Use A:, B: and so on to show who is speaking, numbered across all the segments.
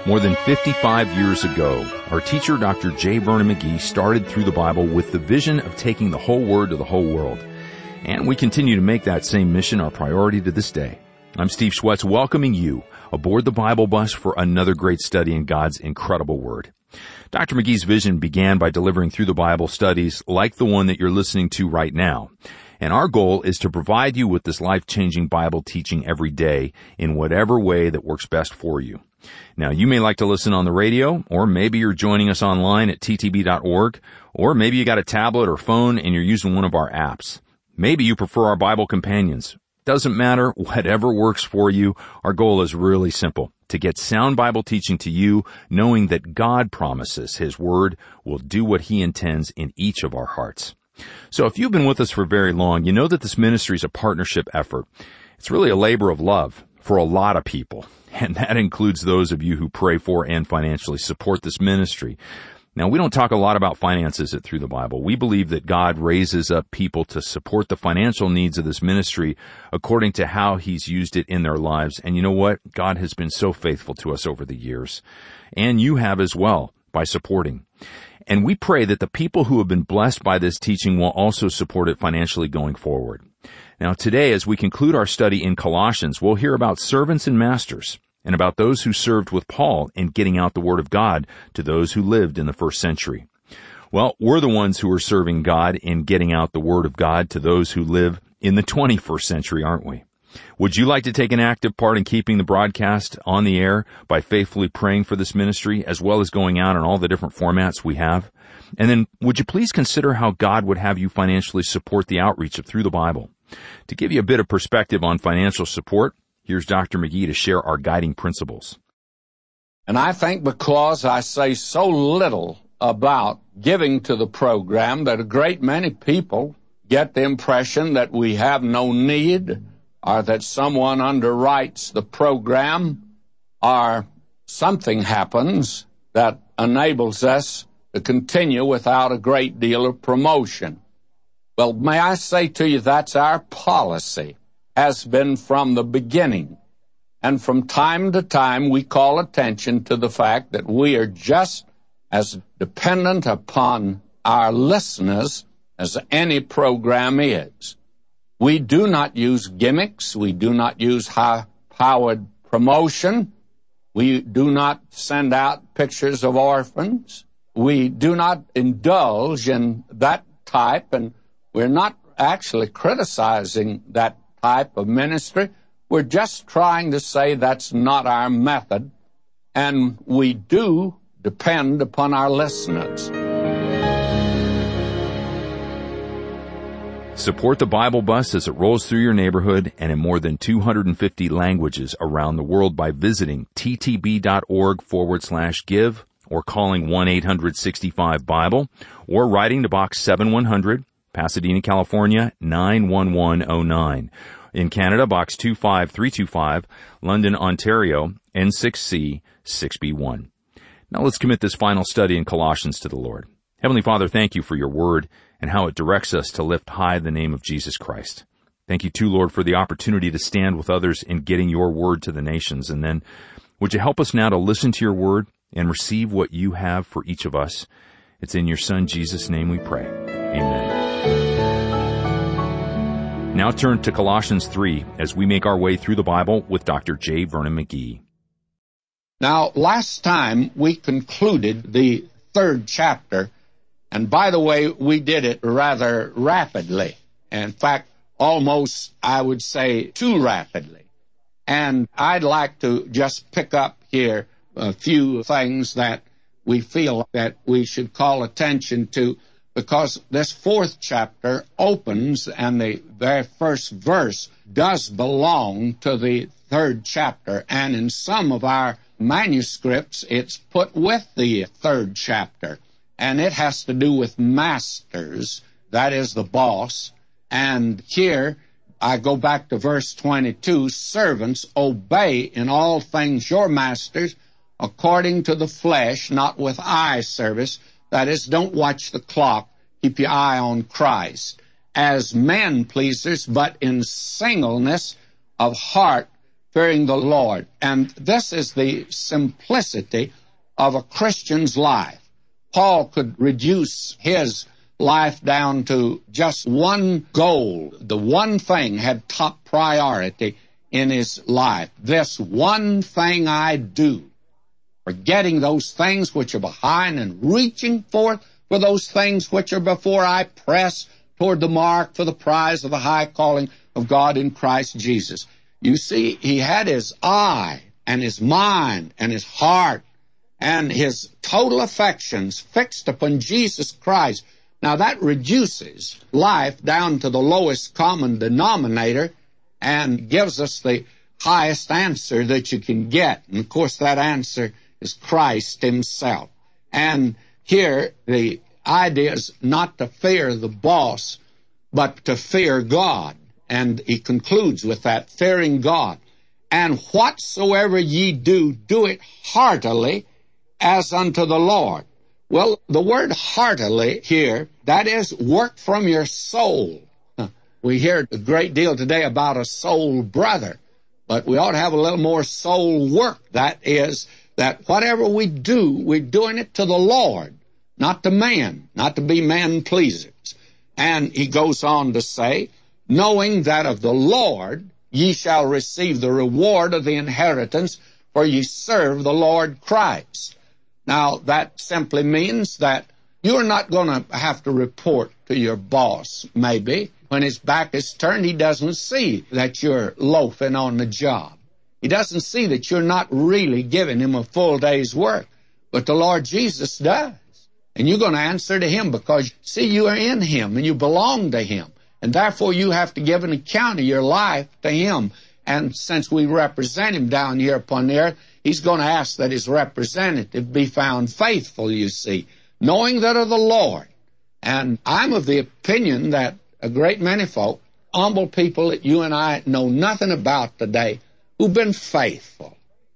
A: More than 55 years ago, our teacher, Dr. J. Vernon McGee, started Through the Bible with the vision of taking the whole Word to the whole world. And we continue to make that same mission our priority to this day. I'm Steve Schwetz, welcoming you aboard the Bible bus for another great study in God's incredible Word. Dr. McGee's vision began by delivering Through the Bible studies like the one that you're listening to right now. And our goal is to provide you with this life-changing Bible teaching every day in whatever way that works best for you. Now, you may like to listen on the radio, or maybe you're joining us online at ttb.org, or maybe you got a tablet or phone and you're using one of our apps. Maybe you prefer our Bible companions. Doesn't matter, whatever works for you. Our goal is really simple, to get sound Bible teaching to you, knowing that God promises His Word will do what He intends in each of our hearts. So if you've been with us for very long, you know that this ministry is a partnership effort. It's really a labor of love for a lot of people, and that includes those of you who pray for and financially support this ministry. Now, we don't talk a lot about finances at Through the Bible. We believe that God raises up people to support the financial needs of this ministry according to how He's used it in their lives. And you know what? God has been so faithful to us over the years. And you have as well by supporting. And we pray that the people who have been blessed by this teaching will also support it financially going forward. Now, today, as we conclude our study in Colossians, we'll hear about servants and masters, and about those who served with Paul in getting out the Word of God to those who lived in the first century. Well, we're the ones who are serving God in getting out the Word of God to those who live in the 21st century, aren't we? Would you like to take an active part in keeping the broadcast on the air by faithfully praying for this ministry, as well as going out in all the different formats we have? And then, would you please consider how God would have you financially support the outreach of Through the Bible? To give you a bit of perspective on financial support, here's Dr. McGee to share our guiding principles.
B: And I think because I say so little about giving to the program that a great many people get the impression that we have no need, or that someone underwrites the program, or something happens that enables us to continue without a great deal of promotion. Well, may I say to you, that's our policy, has been from the beginning. And from time to time, we call attention to the fact that we are just as dependent upon our listeners as any program is. We do not use gimmicks. We do not use high-powered promotion. We do not send out pictures of orphans. We do not indulge in that type, and we're not actually criticizing that type of ministry. We're just trying to say that's not our method, and we do depend upon our listeners.
A: Support the Bible bus as it rolls through your neighborhood and in more than 250 languages around the world by visiting ttb.org/give or calling 1-800-65-BIBLE or writing to Box 7100, Pasadena, California, 91109. In Canada, Box 25325, London, Ontario, N6C 6B1. Now let's commit this final study in Colossians to the Lord. Heavenly Father, thank you for your word and how it directs us to lift high the name of Jesus Christ. Thank you too, Lord, for the opportunity to stand with others in getting your word to the nations. And then would you help us now to listen to your word and receive what you have for each of us? It's in your Son, Jesus' name we pray. Amen. Now turn to Colossians 3 as we make our way through the Bible with Dr. J. Vernon McGee.
B: Now, last time we concluded the 3rd chapter, and by the way, we did it rather rapidly. In fact, almost, I would say, too rapidly. And I'd like to just pick up here a few things that we feel that we should call attention to, because this 4th chapter opens, and the very first verse does belong to the 3rd chapter, and in some of our manuscripts it's put with the 3rd chapter, and it has to do with masters, that is the boss. And here I go back to verse 22, servants, obey in all things your masters according to the flesh, not with eye service. That is, don't watch the clock. Keep your eye on Christ. As men pleasers, but in singleness of heart, fearing the Lord. And this is the simplicity of a Christian's life. Paul could reduce his life down to just one goal. The one thing had top priority in his life. This one thing I do, forgetting those things which are behind and reaching forth for those things which are before, I press toward the mark for the prize of the high calling of God in Christ Jesus. You see, he had his eye and his mind and his heart and his total affections fixed upon Jesus Christ. Now that reduces life down to the lowest common denominator and gives us the highest answer that you can get. And of course that answer is Christ himself. And here the idea is not to fear the boss, but to fear God. And he concludes with that, fearing God. And whatsoever ye do, do it heartily as unto the Lord. Well, the word heartily here, that is, work from your soul. We hear a great deal today about a soul brother, but we ought to have a little more soul work. That is, that whatever we do, we're doing it to the Lord, not to man, not to be man-pleasers. And he goes on to say, knowing that of the Lord ye shall receive the reward of the inheritance, for ye serve the Lord Christ. Now, that simply means that you're not going to have to report to your boss, maybe. When his back is turned, he doesn't see that you're loafing on the job. He doesn't see that you're not really giving him a full day's work. But the Lord Jesus does. And you're going to answer to him because, see, you are in him and you belong to him. And therefore you have to give an account of your life to him. And since we represent him down here upon the earth, he's going to ask that his representative be found faithful, you see, knowing that of the Lord. And I'm of the opinion that a great many folk, humble people that you and I know nothing about today, who've been faithful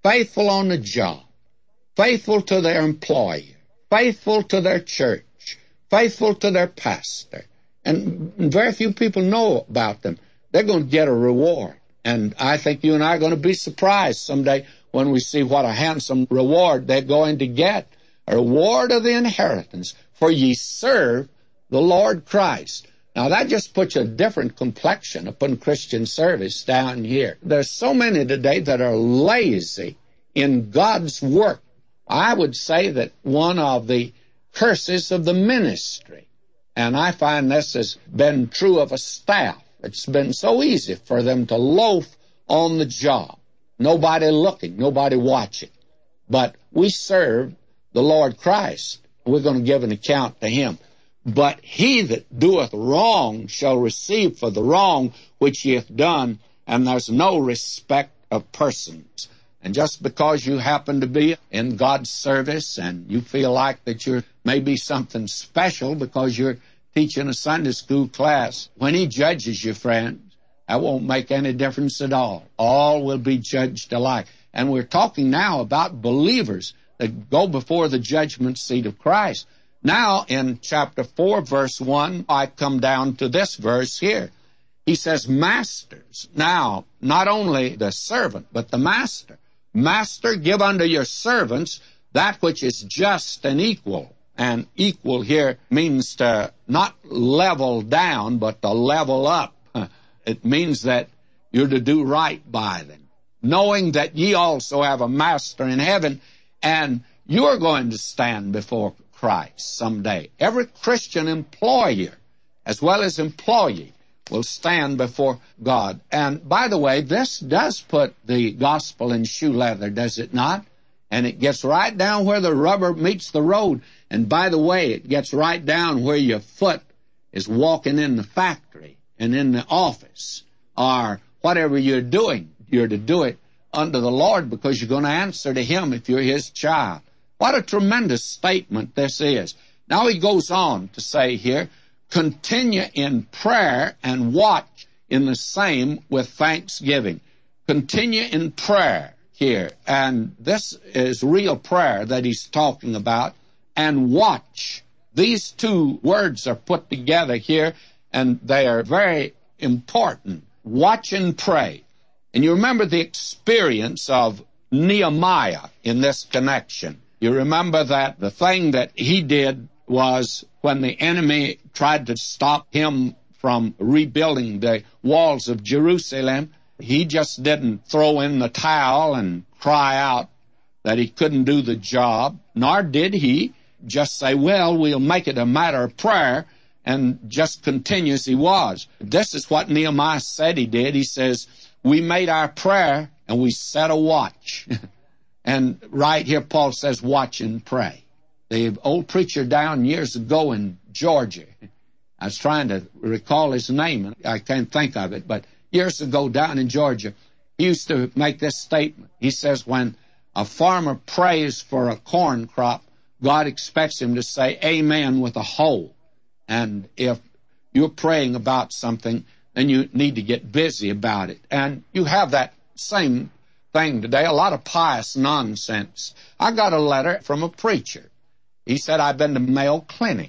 B: on the job, faithful to their employer, faithful to their church, faithful to their pastor. And very few people know about them. They're going to get a reward. And I think you and I are going to be surprised someday when we see what a handsome reward they're going to get. A reward of the inheritance, for ye serve the Lord Christ. Now that just puts a different complexion upon Christian service down here. There's so many today that are lazy in God's work. I would say that one of the curses of the ministry, and I find this has been true of a staff, it's been so easy for them to loaf on the job. Nobody looking, nobody watching. But we serve the Lord Christ. We're going to give an account to him. But he that doeth wrong shall receive for the wrong which he hath done, and there's no respect of persons. And just because you happen to be in God's service and you feel like that you're maybe something special because you're teaching a Sunday school class, when he judges you, friends, that won't make any difference at all. All will be judged alike. And we're talking now about believers that go before the judgment seat of Christ. Now, in chapter 4, verse 1, I come down to this verse here. He says, masters. Now, not only the servant, but the master. Master, give unto your servants that which is just and equal. And equal here means to not level down, but to level up. It means that you're to do right by them, knowing that ye also have a master in heaven, and you're going to stand before Christ someday. Every Christian employer, as well as employee, will stand before God. And by the way, this does put the gospel in shoe leather, does it not? And it gets right down where the rubber meets the road. And by the way, it gets right down where your foot is walking in the factory and in the office, or whatever you're doing. You're to do it unto the Lord because you're going to answer to him if you're his child. What a tremendous statement this is. Now he goes on to say here, continue in prayer and watch in the same with thanksgiving. Continue in prayer here. And this is real prayer that he's talking about. And watch. These two words are put together here, and they are very important. Watch and pray. And you remember the experience of Nehemiah in this connection. You remember that the thing that he did was when the enemy tried to stop him from rebuilding the walls of Jerusalem, he just didn't throw in the towel and cry out that he couldn't do the job, nor did he just say, well, we'll make it a matter of prayer, and just continue as he was. This is what Nehemiah said he did. He says, we made our prayer and we set a watch. And right here Paul says, watch and pray. The old preacher down years ago in Georgia, I was trying to recall his name, and I can't think of it, but years ago down in Georgia, he used to make this statement. He says, when a farmer prays for a corn crop, God expects him to say amen with a hole. And if you're praying about something, then you need to get busy about it. And you have that same thing today, a lot of pious nonsense. I got a letter from a preacher. He said, I've been to Mayo Clinic.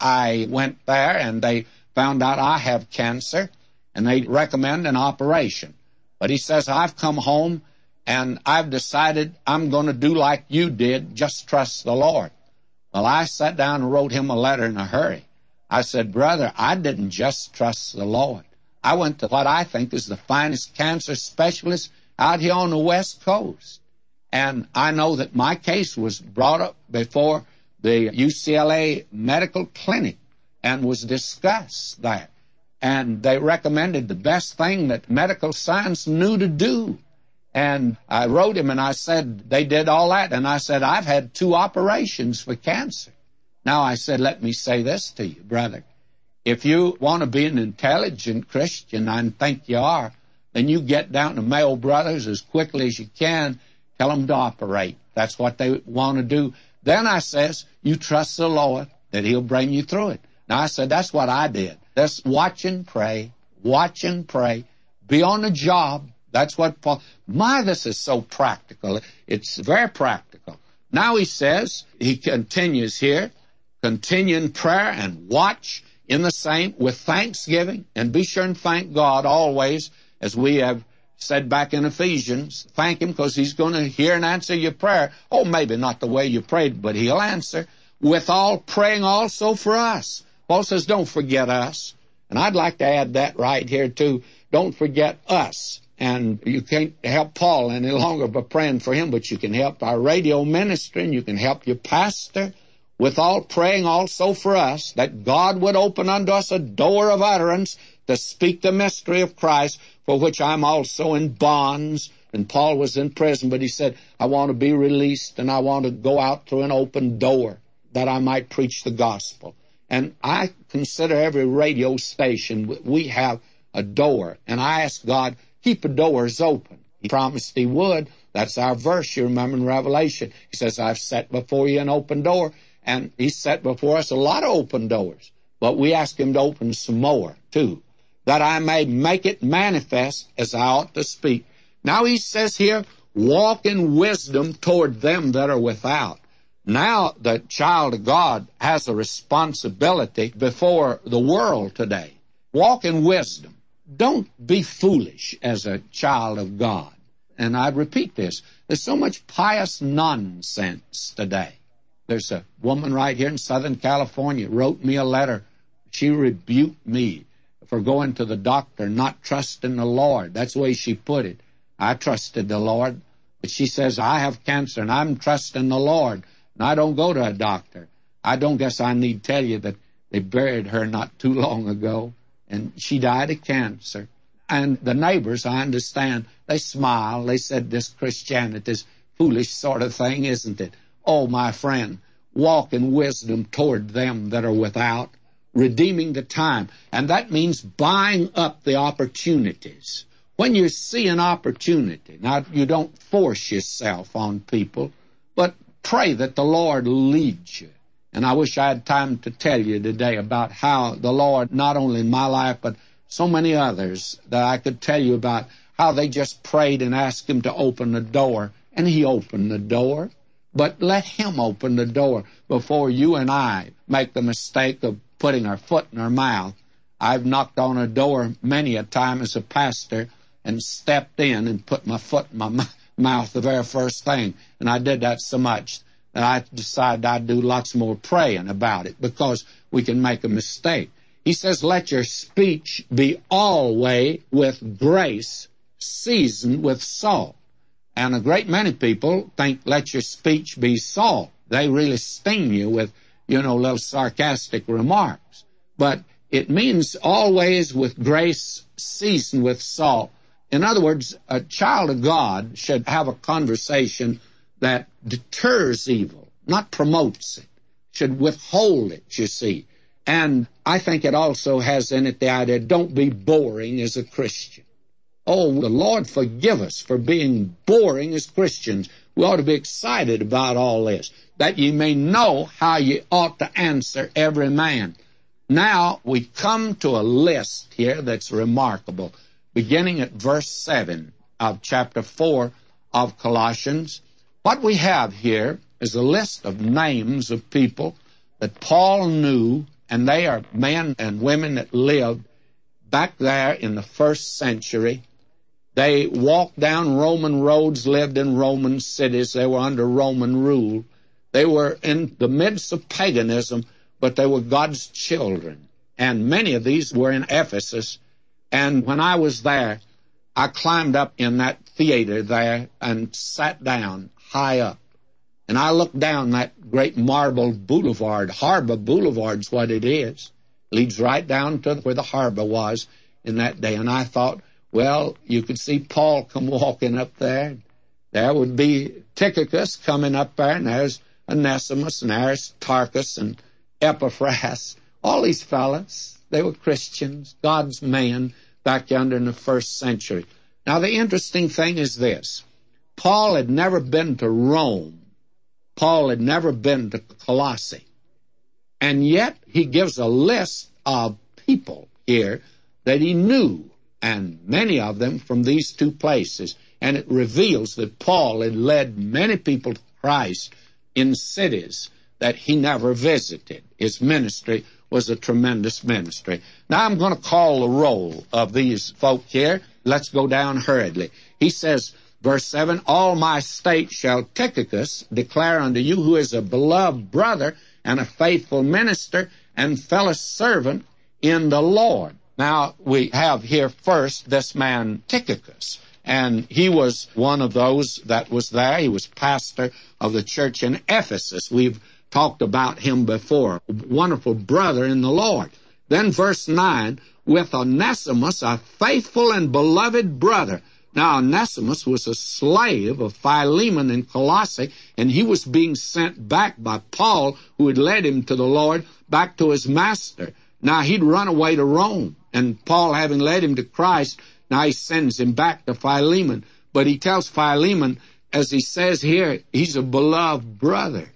B: I went there and they found out I have cancer and they recommend an operation. But he says, I've come home and I've decided I'm going to do like you did, just trust the Lord. Well, I sat down and wrote him a letter in a hurry. I said, brother, I didn't just trust the Lord. I went to what I think is the finest cancer specialist out here on the West Coast. And I know that my case was brought up before the UCLA Medical Clinic and was discussed there. And they recommended the best thing that medical science knew to do. And I wrote him and I said, they did all that. And I said, I've had 2 operations for cancer. Now I said, let me say this to you, brother. If you want to be an intelligent Christian, I think you are, then you get down to Mayo Brothers as quickly as you can, tell them to operate. That's what they want to do. Then I says, you trust the Lord that he'll bring you through it. Now I said, that's what I did. Just watch and pray, be on the job. That's what Paul, this is so practical. It's very practical. Now he says, he continues here, continue in prayer and watch in the same with thanksgiving, and be sure and thank God always, as we have said back in Ephesians. Thank him because he's going to hear and answer your prayer. Oh, maybe not the way you prayed, but he'll answer. With all praying also for us. Paul says, don't forget us. And I'd like to add that right here too. Don't forget us. And you can't help Paul any longer by praying for him, but you can help our radio ministry and you can help your pastor. With all praying also for us, that God would open unto us a door of utterance to speak the mystery of Christ, for which I'm also in bonds. And Paul was in prison, but he said, I want to be released and I want to go out through an open door that I might preach the gospel. And I consider every radio station, we have a door. And I ask God, keep the doors open. He promised he would. That's our verse, you remember in Revelation. He says, I've set before you an open door. And he set before us a lot of open doors. But we ask him to open some more, too, that I may make it manifest as I ought to speak. Now he says here, walk in wisdom toward them that are without. Now the child of God has a responsibility before the world today. Walk in wisdom. Don't be foolish as a child of God. And I repeat this. There's so much pious nonsense today. There's a woman right here in Southern California wrote me a letter. She rebuked me for going to the doctor, not trusting the Lord. That's the way she put it. I trusted the Lord. But she says, I have cancer and I'm trusting the Lord. And I don't go to a doctor. I don't guess I need to tell you that they buried her not too long ago. And she died of cancer. And the neighbors, I understand, they smiled. They said, this Christianity is foolish sort of thing, isn't it? Oh, my friend, walk in wisdom toward them that are without, redeeming the time. And that means buying up the opportunities. When you see an opportunity, now you don't force yourself on people, but pray that the Lord leads you. And I wish I had time to tell you today about how the Lord, not only in my life, but so many others that I could tell you about how they just prayed and asked him to open the door, and he opened the door. But let him open the door before you and I make the mistake of putting our foot in our mouth. I've knocked on a door many a time as a pastor, and stepped in and put my foot in my mouth the very first thing. And I did that so much that I decided I'd do lots more praying about it, because we can make a mistake. He says, let your speech be always with grace, seasoned with salt. And a great many people think, let your speech be salt. They really sting you with, little sarcastic remarks. But it means always with grace, seasoned with salt. In other words, a child of God should have a conversation that deters evil, not promotes it, should withhold it, you see. And I think it also has in it the idea, don't be boring as a Christian. Oh, the Lord forgive us for being boring as Christians. We ought to be excited about all this, that ye may know how ye ought to answer every man. Now we come to a list here that's remarkable, beginning at verse 7 of chapter 4 of Colossians. What we have here is a list of names of people that Paul knew, and they are men and women that lived back there in the first century. They walked down Roman roads, lived in Roman cities. They were under Roman rule. They were in the midst of paganism, but they were God's children. And many of these were in Ephesus. And when I was there, I climbed up in that theater there and sat down high up. And I looked down that great marble boulevard. Harbor Boulevard's what it is. Leads right down to where the harbor was in that day. And I thought, well, you could see Paul come walking up there. There would be Tychicus coming up there, and there's Onesimus and Aristarchus and Epaphras. All these fellas, they were Christians, God's men back yonder in the first century. Now, the interesting thing is this. Paul had never been to Rome. Paul had never been to Colossae. And yet, he gives a list of people here that he knew, and many of them from these two places. And it reveals that Paul had led many people to Christ in cities that he never visited. His ministry was a tremendous ministry. Now I'm going to call the roll of these folk here. Let's go down hurriedly. He says, verse 7, all my state shall Tychicus declare unto you, who is a beloved brother and a faithful minister and fellow servant in the Lord. Now, we have here first this man Tychicus, and he was one of those that was there. He was pastor of the church in Ephesus. We've talked about him before. Wonderful brother in the Lord. Then verse 9, with Onesimus, a faithful and beloved brother. Now, Onesimus was a slave of Philemon in Colossae, and he was being sent back by Paul, who had led him to the Lord, back to his master. Now, he'd run away to Rome, and Paul, having led him to Christ, now he sends him back to Philemon. But he tells Philemon, as he says here, he's a beloved brother.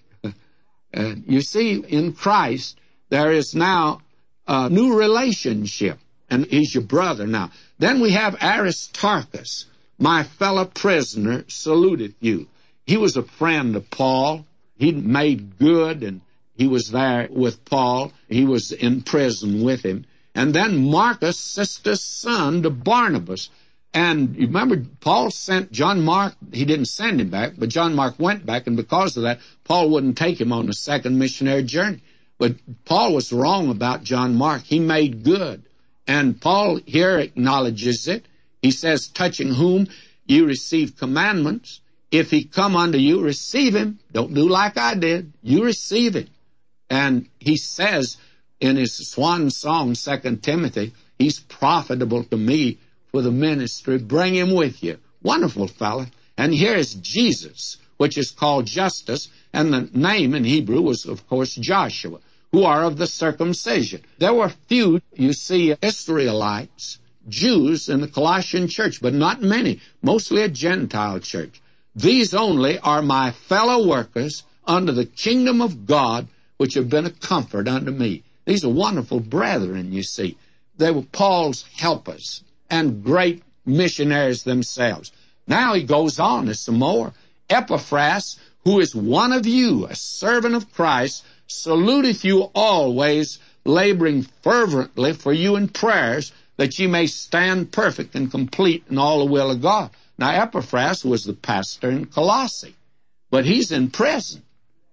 B: You see, in Christ, there is now a new relationship, and he's your brother now. Then we have Aristarchus, my fellow prisoner, saluteth you. He was a friend of Paul. He'd made good, and he was there with Paul. He was in prison with him. And then Marcus, sister's son, to Barnabas. And you remember, Paul sent John Mark. He didn't send him back, but John Mark went back, and because of that, Paul wouldn't take him on the second missionary journey. But Paul was wrong about John Mark. He made good. And Paul here acknowledges it. He says, touching whom you receive commandments. If he come unto you, receive him. Don't do like I did. You receive him. And he says in his swan song, 2 Timothy, he's profitable to me for the ministry. Bring him with you. Wonderful fella. And here is Jesus, which is called Justus, and the name in Hebrew was, of course, Joshua, who are of the circumcision. There were few, you see, Israelites, Jews in the Colossian church, but not many, mostly a Gentile church. These only are my fellow workers under the kingdom of God, which have been a comfort unto me. These are wonderful brethren, you see. They were Paul's helpers and great missionaries themselves. Now he goes on to some more. Epaphras, who is one of you, a servant of Christ, saluteth you always, laboring fervently for you in prayers, that ye may stand perfect and complete in all the will of God. Now, Epaphras was the pastor in Colossae, but he's in prison.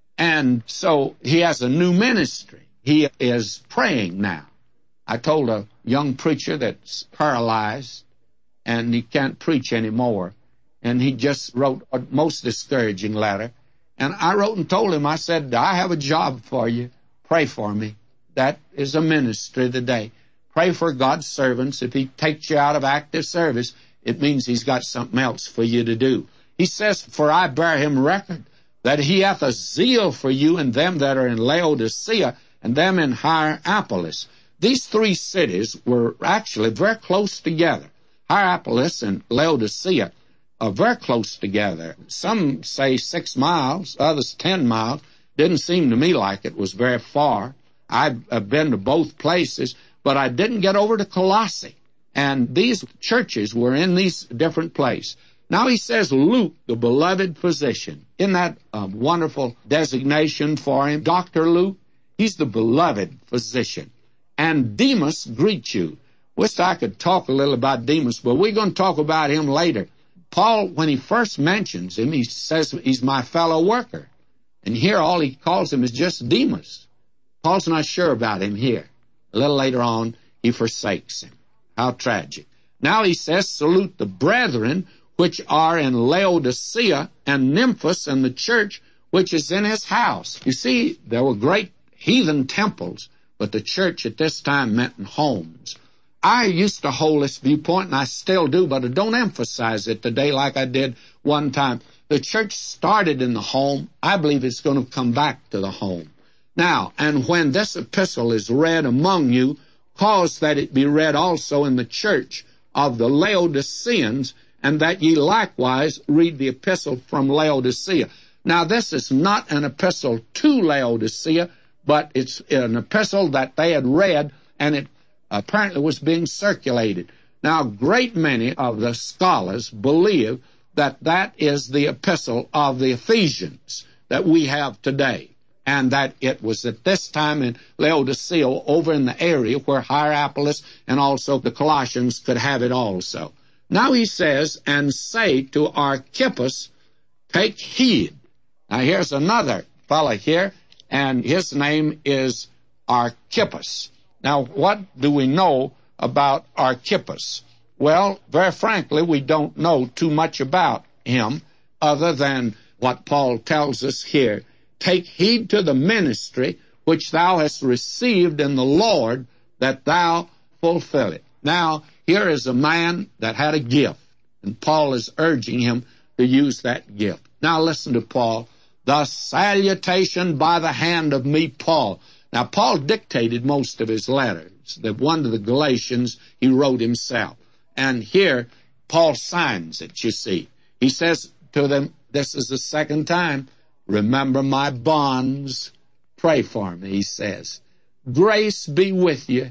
B: And so he has a new ministry. He is praying now. I told a young preacher that's paralyzed, and he can't preach anymore, and he just wrote a most discouraging letter. And I wrote and told him, I said, I have a job for you. Pray for me. That is a ministry today. Pray for God's servants. If he takes you out of active service, it means he's got something else for you to do. He says, for I bear him record that he hath a zeal for you and them that are in Laodicea and them in Hierapolis. These three cities were actually very close together. Hierapolis and Laodicea are very close together. Some say 6 miles, others 10 miles. Didn't seem to me like it was very far. I've been to both places, but I didn't get over to Colossae. And these churches were in these different places. Now he says, Luke, the beloved physician. Isn't that a wonderful designation for him? Dr. Luke, he's the beloved physician. And Demas greets you. Wish I could talk a little about Demas, but we're going to talk about him later. Paul, when he first mentions him, he says he's my fellow worker. And here all he calls him is just Demas. Paul's not sure about him here. A little later on, he forsakes him. How tragic. Now he says, salute the brethren which are in Laodicea and Nymphas and the church which is in his house. You see, there were great heathen temples, but the church at this time met in homes. I used to hold this viewpoint, and I still do, but I don't emphasize it today like I did one time. The church started in the home. I believe it's going to come back to the home. Now, and when this epistle is read among you, cause that it be read also in the church of the Laodiceans, and that ye likewise read the epistle from Laodicea. Now, this is not an epistle to Laodicea, but it's an epistle that they had read, and it apparently was being circulated. Now, a great many of the scholars believe that that is the epistle of the Ephesians that we have today, and that it was at this time in Laodicea, over in the area where Hierapolis and also the Colossians could have it also. Now he says, and say to Archippus, take heed. Now here's another fellow here, and his name is Archippus. Now, what do we know about Archippus? Well, very frankly, we don't know too much about him other than what Paul tells us here. Take heed to the ministry which thou hast received in the Lord, that thou fulfill it. Now, here is a man that had a gift, and Paul is urging him to use that gift. Now, listen to Paul. The salutation by the hand of me, Paul. Now, Paul dictated most of his letters. The one to the Galatians, he wrote himself. And here, Paul signs it, you see. He says to them, this is the second time, remember my bonds, pray for me, he says. Grace be with you.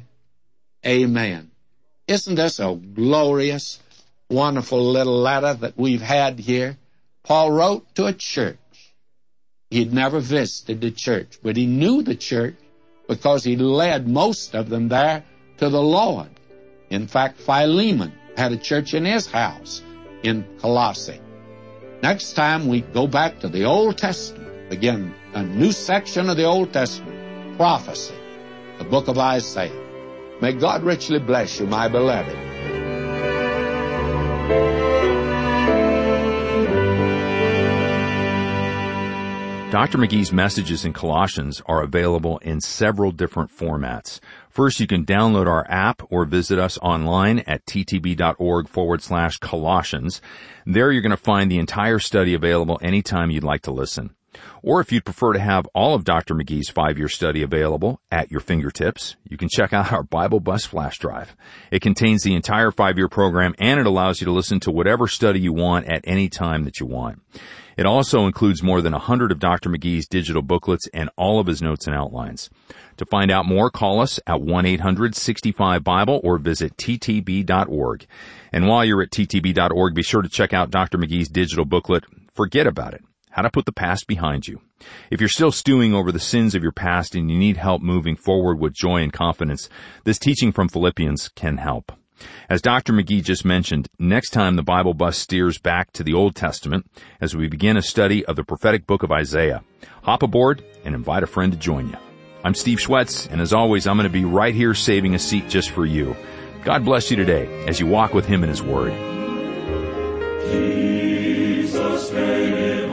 B: Amen. Isn't this a glorious, wonderful little letter that we've had here? Paul wrote to a church. He'd never visited the church, but he knew the church because he led most of them there to the Lord. In fact, Philemon had a church in his house in Colossae. Next time we go back to the Old Testament, again, a new section of the Old Testament, prophecy, the book of Isaiah. May God richly bless you, my beloved.
A: Dr. McGee's messages in Colossians are available in several different formats. First, you can download our app or visit us online at ttb.org/Colossians. There you're going to find the entire study available anytime you'd like to listen. Or if you'd prefer to have all of Dr. McGee's 5-year study available at your fingertips, you can check out our Bible Bus flash drive. It contains the entire 5-year program, and it allows you to listen to whatever study you want at any time that you want. It also includes more than 100 of Dr. McGee's digital booklets and all of his notes and outlines. To find out more, call us at 1-800-65-BIBLE or visit ttb.org. And while you're at ttb.org, be sure to check out Dr. McGee's digital booklet, Forget About It, how to put the past behind you. If you're still stewing over the sins of your past and you need help moving forward with joy and confidence, this teaching from Philippians can help. As Dr. McGee just mentioned, next time the Bible bus steers back to the Old Testament as we begin a study of the prophetic book of Isaiah. Hop aboard and invite a friend to join you. I'm Steve Schwetz, and as always, I'm going to be right here saving a seat just for you. God bless you today as you walk with Him in His Word.
C: Jesus paid it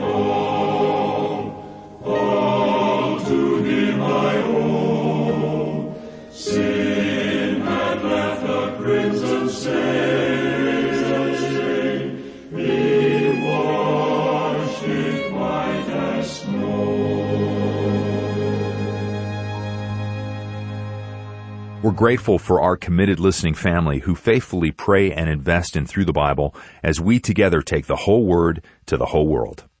C: all to Him I owe. Sin had left a crimson stain, He washed it white as snow.
A: We're grateful for our committed listening family who faithfully pray and invest in Through the Bible as we together take the whole Word to the whole world.